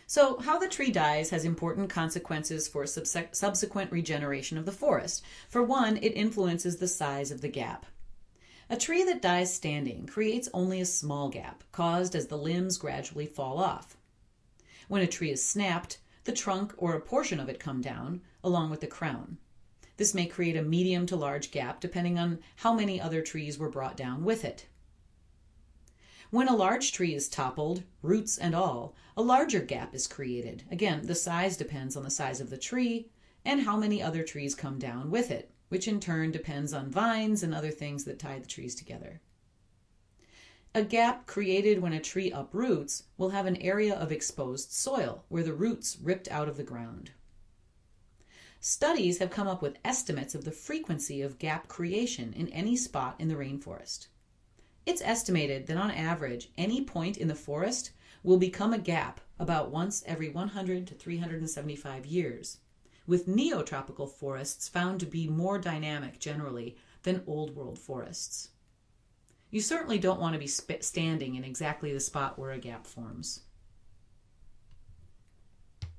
So, how the tree dies has important consequences for subsequent regeneration of the forest. For one, it influences the size of the gap. A tree that dies standing creates only a small gap, caused as the limbs gradually fall off. When a tree is snapped, the trunk or a portion of it come down, along with the crown. This may create a medium to large gap depending on how many other trees were brought down with it. When a large tree is toppled, roots and all, a larger gap is created. Again, the size depends on the size of the tree and how many other trees come down with it, which in turn depends on vines and other things that tie the trees together. A gap created when a tree uproots will have an area of exposed soil where the roots ripped out of the ground. Studies have come up with estimates of the frequency of gap creation in any spot in the rainforest. It's estimated that on average, any point in the forest will become a gap about once every 100 to 375 years, with neotropical forests found to be more dynamic generally than old world forests. You certainly don't want to be standing in exactly the spot where a gap forms.